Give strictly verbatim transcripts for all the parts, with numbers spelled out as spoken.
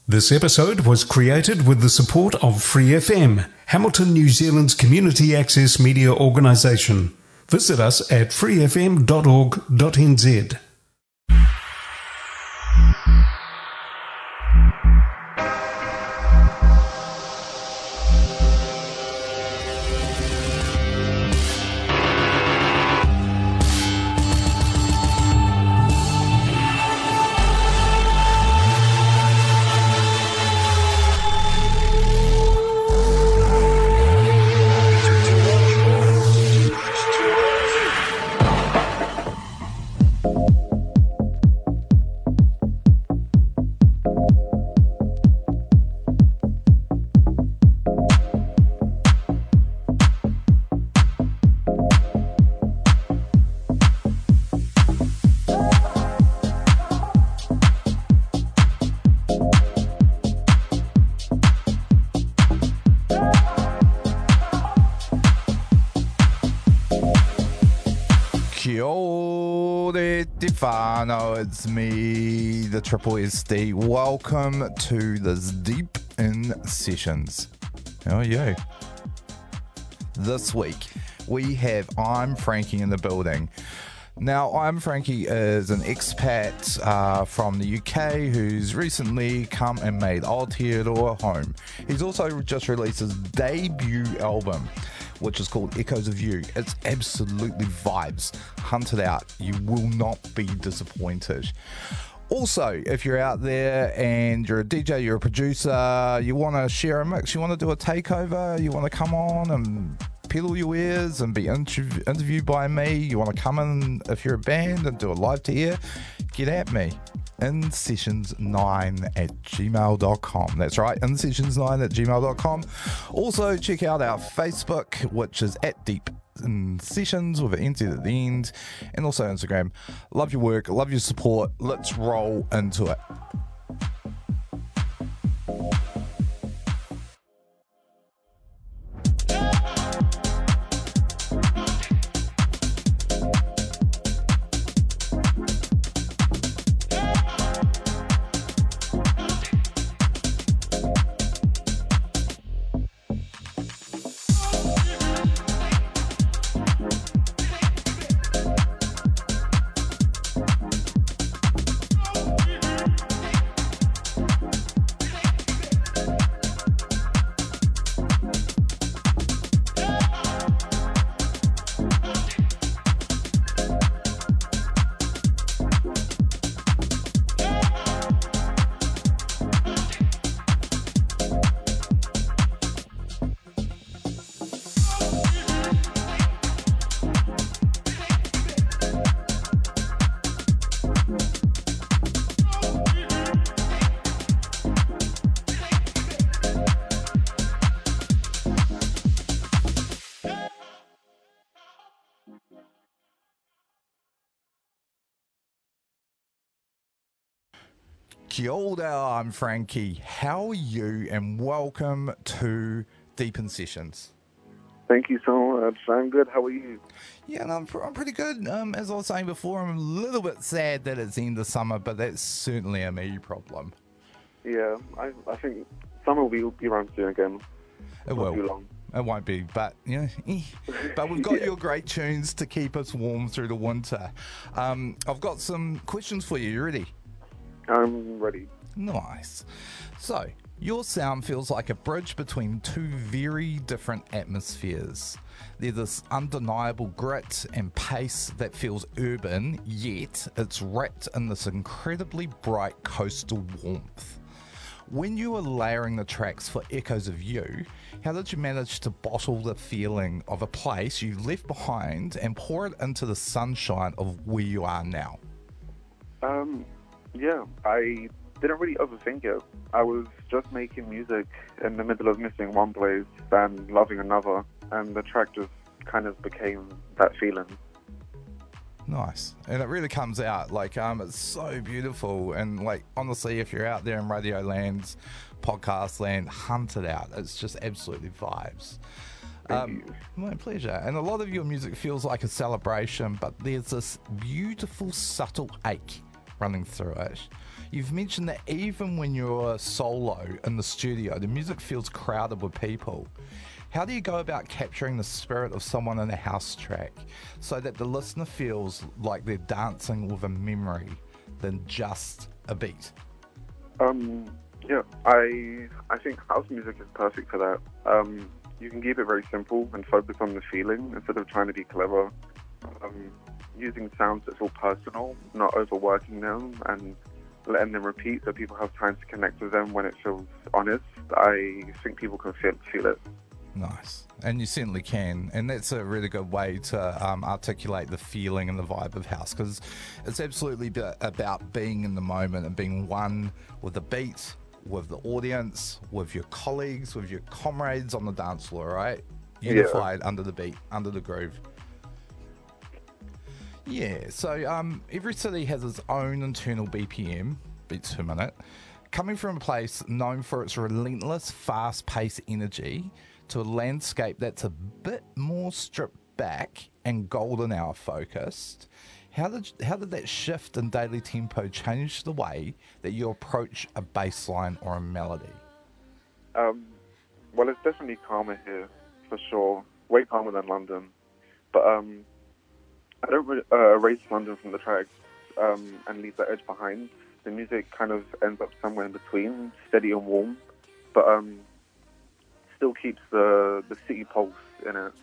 This episode was created with the support of Free F M, Hamilton, New Zealand's community access media organisation. Visit us at free f m dot org dot n z. Stefano, it's me, the Triple S D. Welcome to this Deep In Sessions. How are you? This week we have I'm Frankie in the building. Now, I'm Frankie is an expat uh, from the U K who's recently come and made Aotearoa home. He's also just released his debut album, which is called Echoes of You. It's absolutely vibes. Hunt it out. You will not be disappointed. Also, if you're out there and you're a D J, you're a producer, you want to share a mix, you want to do a takeover, you want to come on and pedal your ears and be interv- interviewed by me, you want to come in if you're a band and do a live to air, get at me. in sessions nine at gmail dot com. That's right, in sessions nine at gmail dot com. Also, check out our Facebook, which is at Deep In Sessions with an N Z at the end, and also Instagram. Love your work, love your support. Let's roll into it. Kia ora, I'm Frankie. How are you? And welcome to Deep In Sessions. Thank you so much. I'm good. How are you? Yeah, no, I'm, I'm pretty good. Um, as I was saying before, I'm a little bit sad that it's the end of summer, but that's certainly a me problem. Yeah, I, I think summer will be, be around soon again. It Not will. too long. It won't be, but you know, eh. But we've got Yeah. your great tunes to keep us warm through the winter. Um, I've got some questions for you. You ready? I'm ready. Nice. So, your sound feels like a bridge between two very different atmospheres. There's this undeniable grit and pace that feels urban, yet it's wrapped in this incredibly bright coastal warmth. When you were layering the tracks for Echoes of You, how did you manage to bottle the feeling of a place you left behind and pour it into the sunshine of where you are now? Um, yeah, I didn't really overthink it. I was just making music in the middle of missing one place and loving another, and the track just kind of became that feeling. Nice. And it really comes out like um it's so beautiful, and like honestly, if you're out there in radio land, podcast land, hunt it out. It's just absolutely vibes. Thank Um, you. my pleasure. And a lot of your music feels like a celebration, but there's this beautiful subtle ache running through it. You've mentioned that even when you're solo in the studio, the music feels crowded with people. How do you go about capturing the spirit of someone in a house track so that the listener feels like they're dancing with a memory than just a beat? Um, yeah, I I think house music is perfect for that. Um, you can keep it very simple and focus on the feeling instead of trying to be clever. Um, using sounds that feel personal, not overworking them, and letting them repeat so people have time to connect with them when it feels honest. I think people can feel, feel it. Nice. And you certainly can. And that's a really good way to um, articulate the feeling and the vibe of house, because it's absolutely be- about being in the moment and being one with the beat, with the audience, with your colleagues, with your comrades on the dance floor, right? Unified yeah. under the beat, under the groove. Yeah, so um, every city has its own internal B P M, beats per minute. Coming from a place known for its relentless, fast-paced energy to a landscape that's a bit more stripped back and golden hour focused, how did how did that shift in daily tempo change the way that you approach a bass line or a melody? Um, well, it's definitely calmer here, for sure. Way calmer than London. But um, I don't re- uh, erase London from the tracks um, and leave that edge behind. The music kind of ends up somewhere in between, steady and warm, but um, still keeps the, the city pulse in it.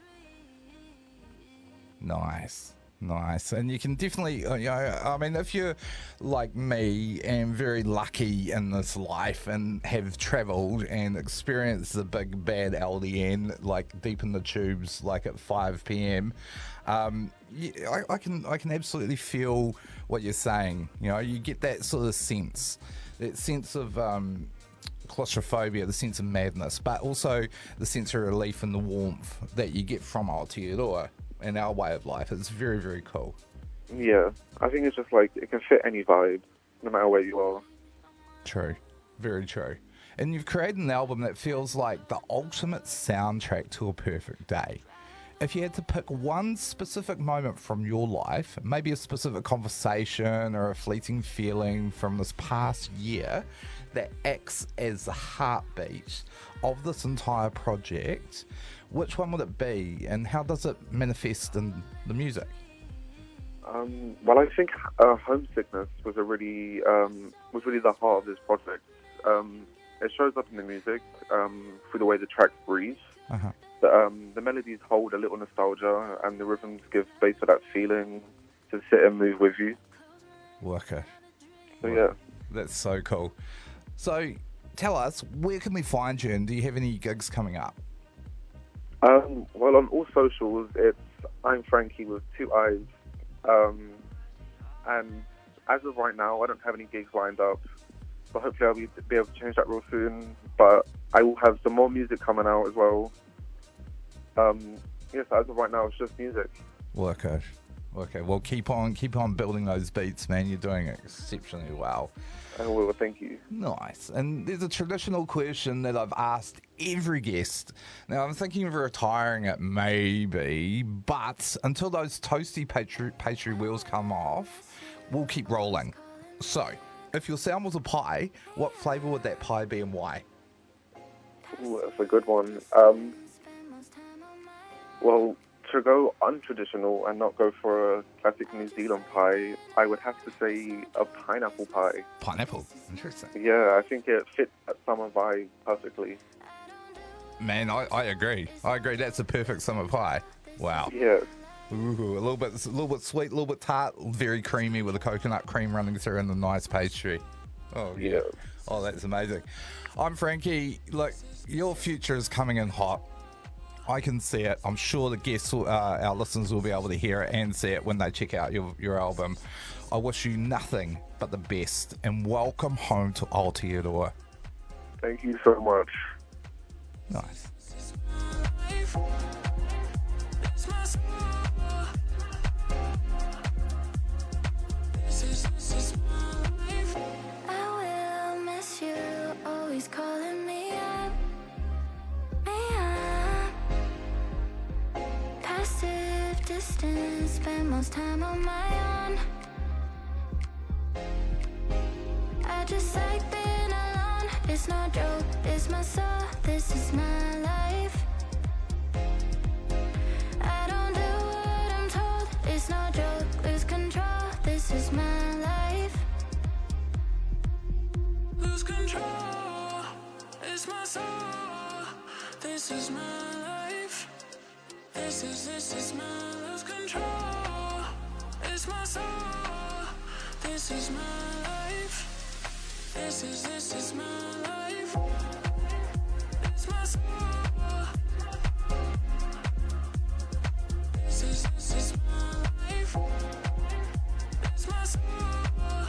Nice. Nice. And you can definitely, you know, I mean, if you're like me and very lucky in this life and have travelled and experienced the big bad L D N, like deep in the tubes, like at five p.m, um, yeah, I, I can I can absolutely feel what you're saying. You know, you get that sort of sense, that sense of um, claustrophobia, the sense of madness, but also the sense of relief and the warmth that you get from Aotearoa. And our way of life. It's very, very cool. Yeah, I think it's just like it can fit any vibe, no matter where you are. True, very true. And you've created an album that feels like the ultimate soundtrack to a perfect day. If you had to pick one specific moment from your life, maybe a specific conversation or a fleeting feeling from this past year that acts as the heartbeat of this entire project, which one would it be, and how does it manifest in the music? Um, well, I think uh, homesickness was a really um, was really the heart of this project. Um, it shows up in the music um, through the way the tracks breathe. Uh-huh. The, um, the melodies hold a little nostalgia, and the rhythms give space for that feeling to sit and move with you. Okay. So yeah, that's so cool. So, tell us, where can we find you, and do you have any gigs coming up? Um, well, on all socials, it's I'm Frankie with two eyes. Um, and as of right now, I don't have any gigs lined up. So hopefully I'll be, be able to change that real soon. But I will have some more music coming out as well. Um, yes, as of right now, it's just music. Okay. Okay, well, keep on, keep on building those beats, man. You're doing exceptionally well. I will, thank you. Nice. And there's a traditional question that I've asked every guest. Now, I'm thinking of retiring it maybe, but until those toasty pastry, pastry wheels come off, we'll keep rolling. So, if your sound was a pie, what flavour would that pie be and why? Ooh, that's a good one. Um, well, to go untraditional and not go for a classic New Zealand pie, I would have to say a pineapple pie. Pineapple? Interesting. Yeah, I think it fits that summer vibe perfectly. Man, I, I agree. I agree. That's a perfect summer pie. Wow. Yeah. Ooh, a little bit, a little bit sweet, a little bit tart, very creamy with the coconut cream running through and the nice pastry. Oh yeah. yeah. Oh, that's amazing. I'm Frankie. Look, your future is coming in hot. I can see it. I'm sure the guests, will, uh, our listeners will be able to hear it and see it when they check out your, your album. I wish you nothing but the best and welcome home to Aotearoa. Thank you so much. Nice. I will miss you, always calling me up. Passive distance, spend most time on my own. I just like being alone. It's no joke, it's my soul, this is my life. I don't do what I'm told, it's no joke, lose control, this is my life. Lose control, it's my soul, this is my life. This is, this is my lose control, it's my soul, this is my life. This is, this is my life. It's my soul. This is, this is my life. It's my soul.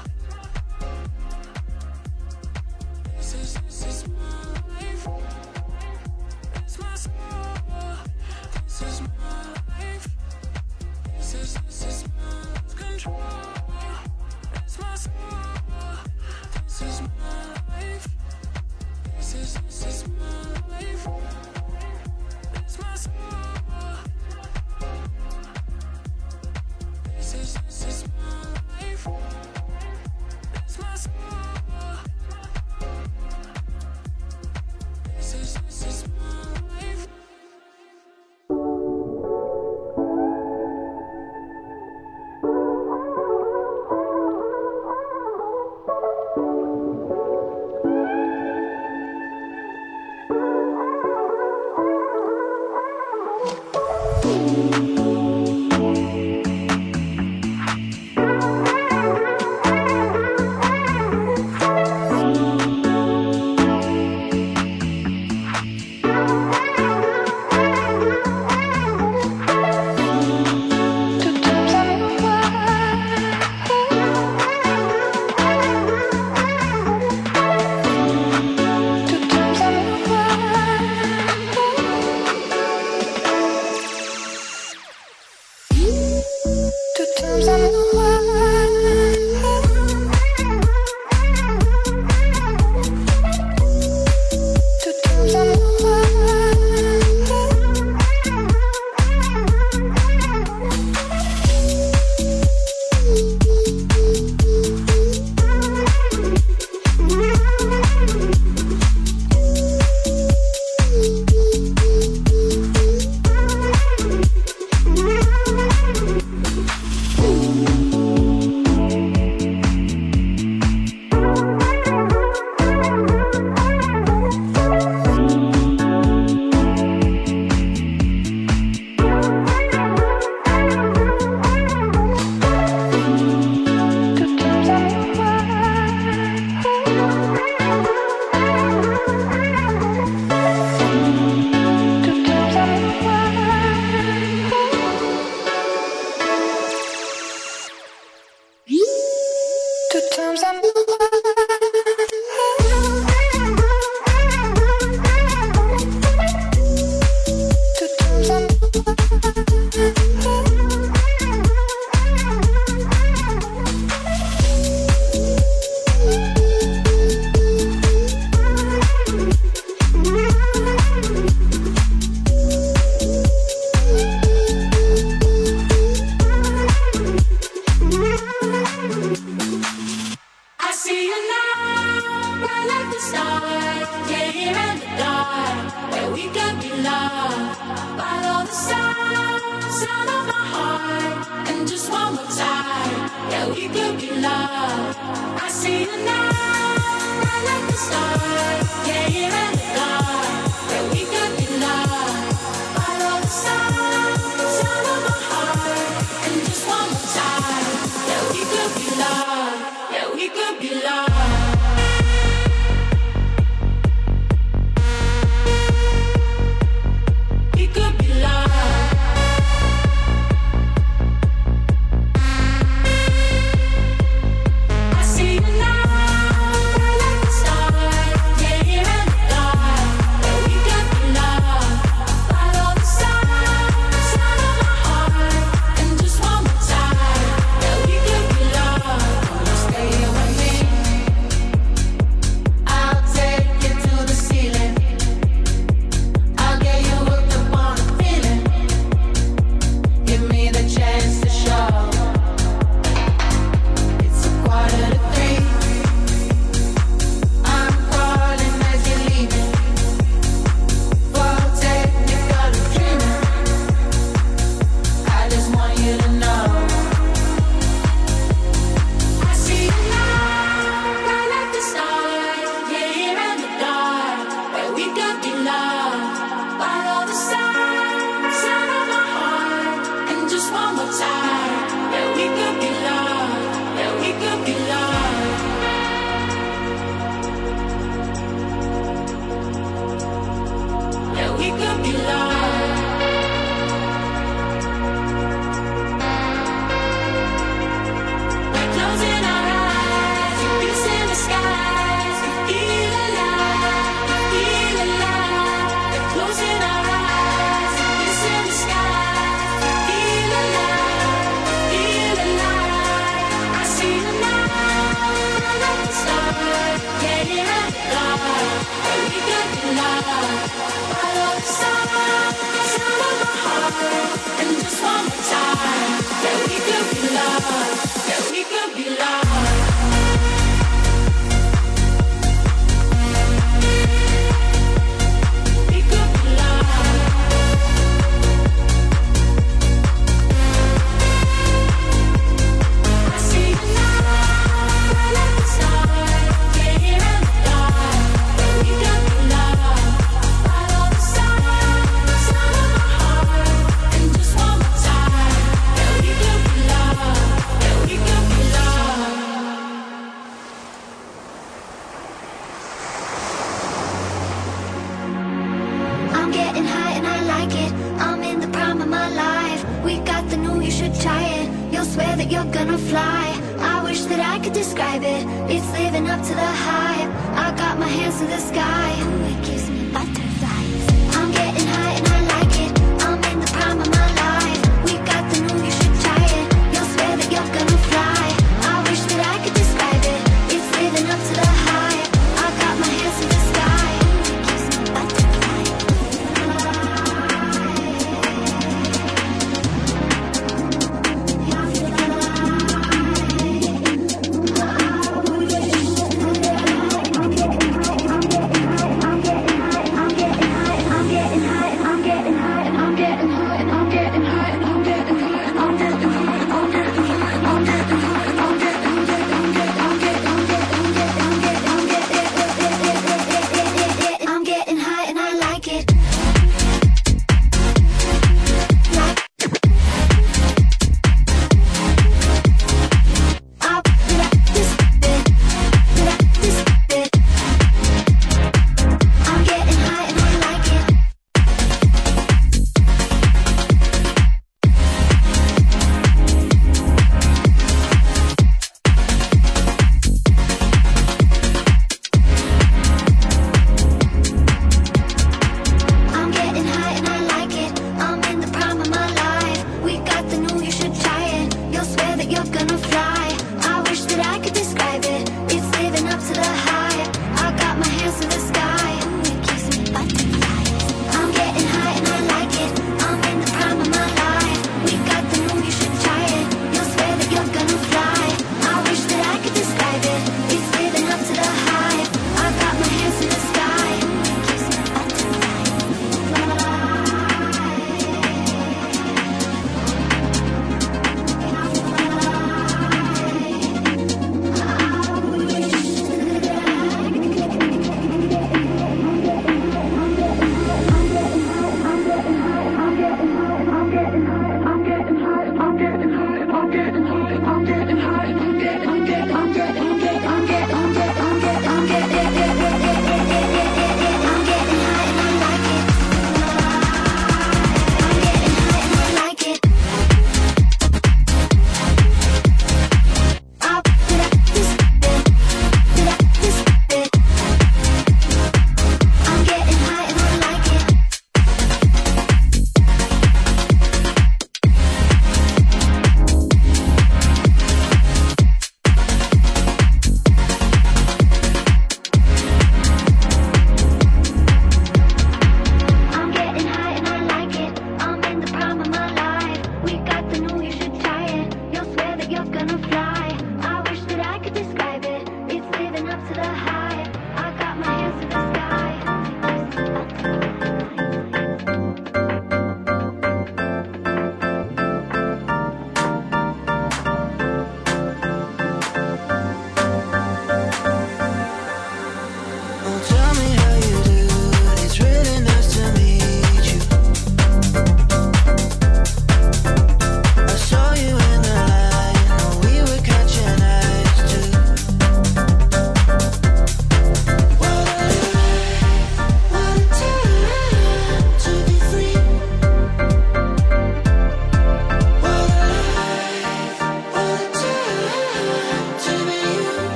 This is, this is my life. It's my soul. This is my life. This is, this is my control. It's my soul. This is my life. This is, this is my life. It's my soul. This is, this is my life. It's my soul. This is, this is my life. Yeah. could be lost. Closing our eyes, kissing the skies. We feel alive, we feel alive. Closing our eyes, kissing the skies. We feel alive, feel alive. I see the night at the stars, getting at the dark. But we could be lost. Follow the sun, sound of my heart, and just one more time. That we could be lost, that we could be lost. We could be lost. I see you now, like the stars, getting at the dark. That we could be lost. Follow the sun, sound of my heart, and just one more time. That we could be lost, that we could be lost. I'm getting high and I like it. I'm in the prime of my life. We got the new, you should try it. You'll swear that you're gonna fly. I wish that I could describe it. It's living up to the hype. I got my hands to the sky. Ooh, it gives me butterflies. I'm getting high and I like it. I'm in the prime of my life. We got the new, you should try it. You'll swear that you're gonna fly. I wish that I could describe it. It's living up to the hype. I got my hands to the sky. Ooh, it gives me butterflies.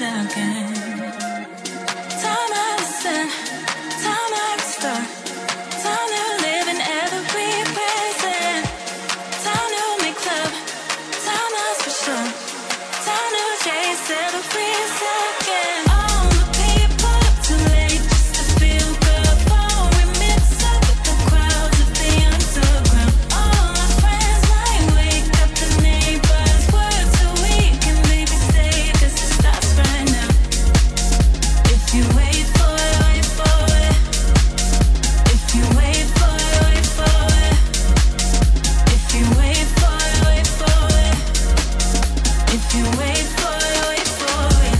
again. Time I listen, time I restore, time to live in every present, time to make love, time that's for sure, time to chase every second. All the people up too late just to feel good, before we mix up with the crowds of the underground. All our friends lying wake up, the neighbors word so we can maybe stay, 'cause it starts right now. If you wait for it, wait for it. If you wait for it, wait for it. If you wait for it, wait for it. If you wait for it, wait for it.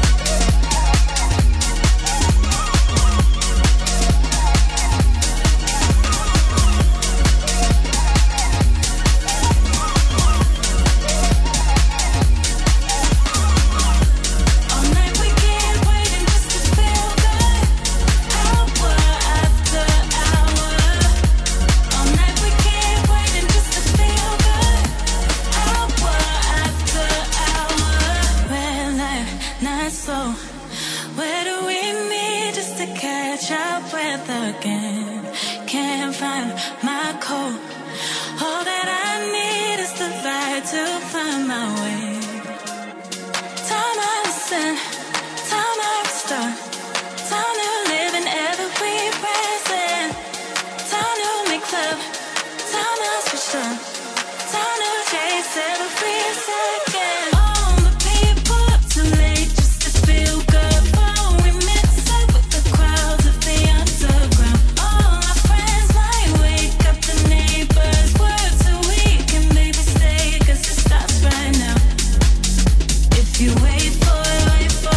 All night we keep waiting just to feel good, hour after hour. All night we keep waiting just to feel good, hour after hour. Red light, not slow. Where do we meet just to catch our breath again? Can't find my code. All that I need is the light to find my way. Time I listen, time I restore, time to live in every present, time to make love, time that's for sure, time to chase every second. All the people up too late just to feel good, before we mix up with the crowds of the underground. All our friends lie wake up, the neighbors word so we can maybe stay, 'cause it starts right now. If you wait for it, wait for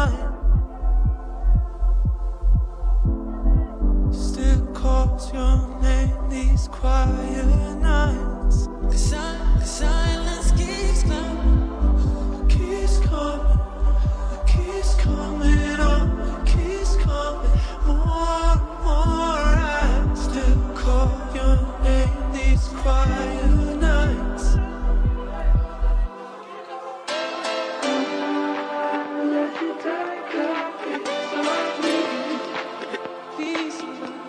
mine. Still calls your name these quiet nights. The, si- the silence keeps coming, keeps coming, keeps coming on, keeps coming more and more. I still call your name these quiet nights. Let you take a piece of me, piece of me.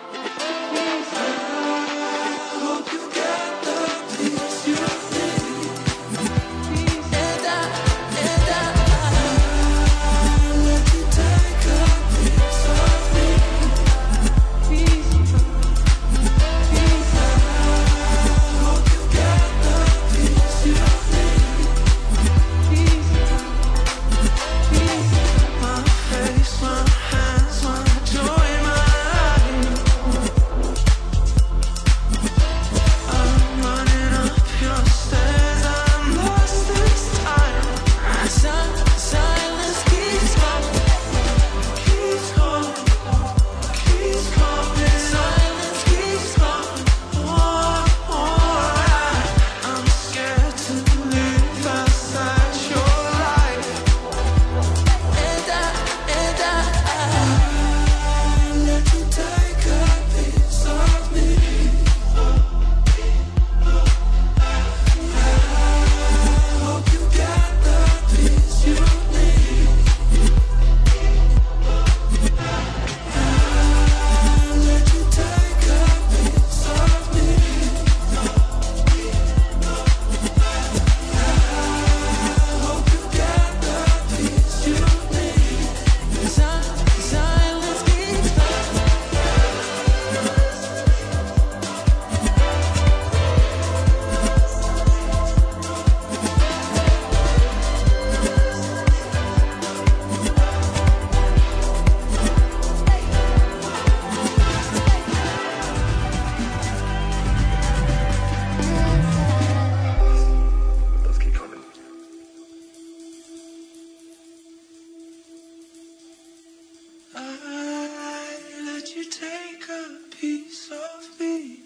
I let you take a piece of me.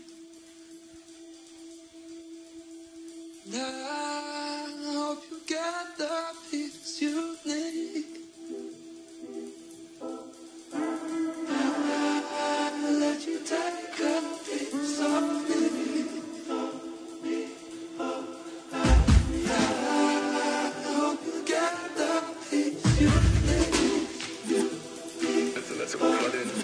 And I hope you get the piece you need. I let you take a piece of me. I hope you get the piece you need. Let's go flood in.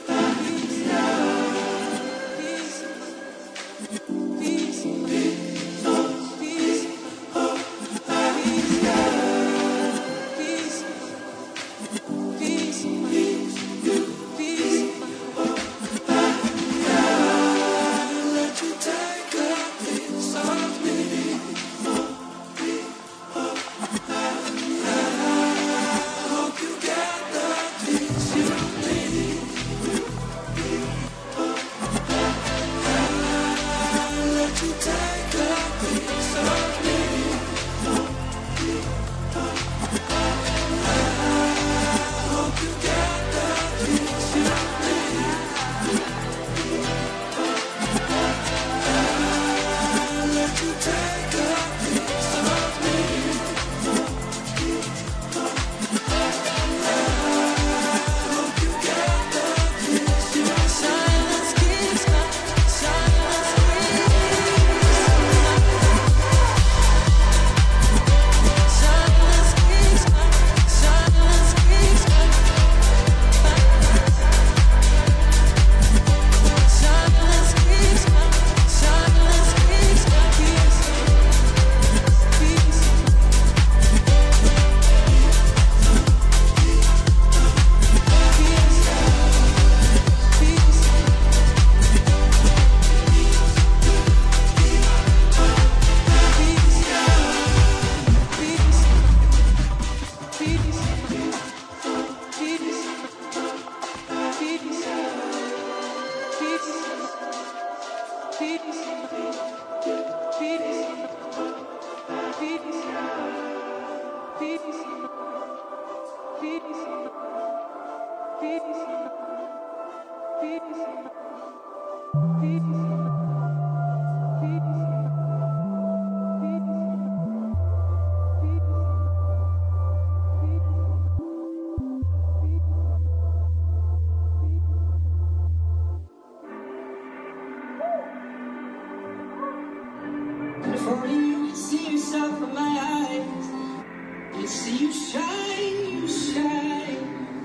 Peace. And if only you could see yourself in my eyes, you'd see you shine, you shine.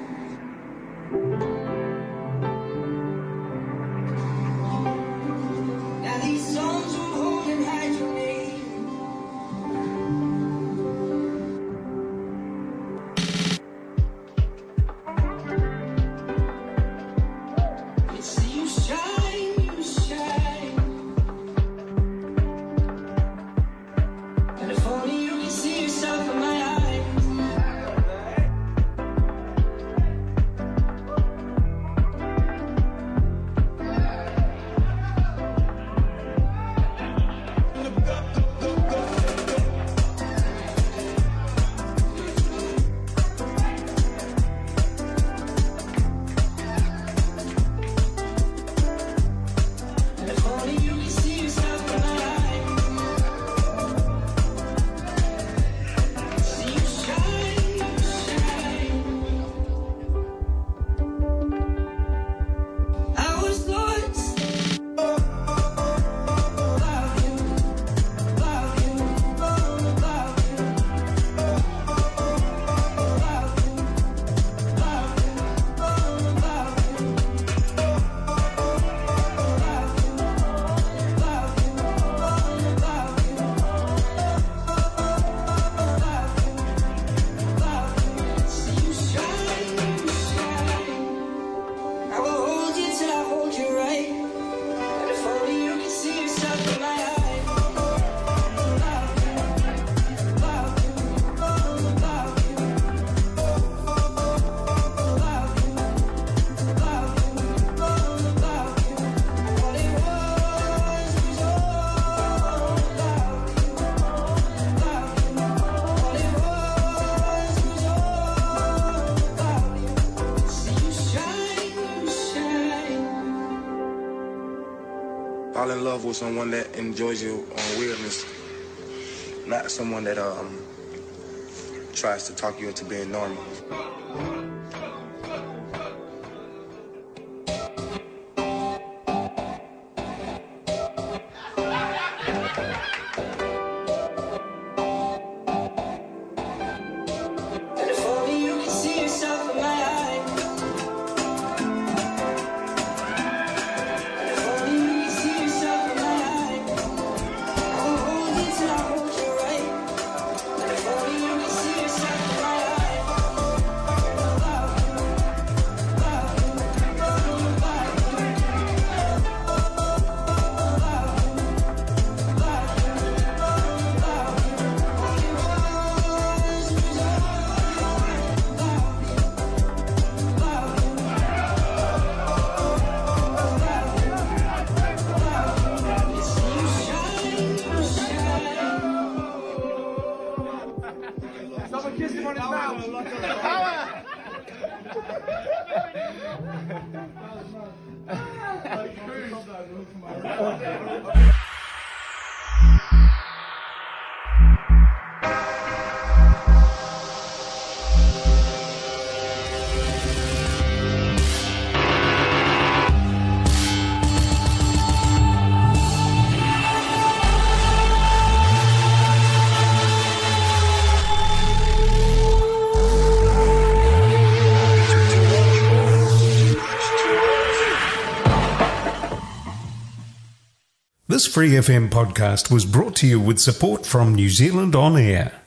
Now these songs will hold and hide your name. You'd see you shine, you shine. And if only you could see yourself in my eyes. And if only you could see yourself in my eyes. See you shine, you shine. I was lost. Love you, love you, love you, love you, love you, love you, see you shine, you shine. I will hold you till I hold you right. And if only you could see yourself in my eyes. Love you, love you, love you, love you, love you, love you, love you. All it was was all love you, love you. All it was was all love you. See you shine, you shine. Fall in love with someone that enjoys your uh, weirdness, not someone that um tries to talk you into being normal. And if only you could see yourself in my eyes. And if only you could see yourself in my eyes. I will hold you till I hold you right. And if only you could see yourself in my eyes. Love you, love you, love you, love you. Love you, love you, love you, love you. All it was was all love you, love you, love you, love you. See you shine, you shine. Someone kissed him on his mouth. This Free F M podcast was brought to you with support from New Zealand On Air.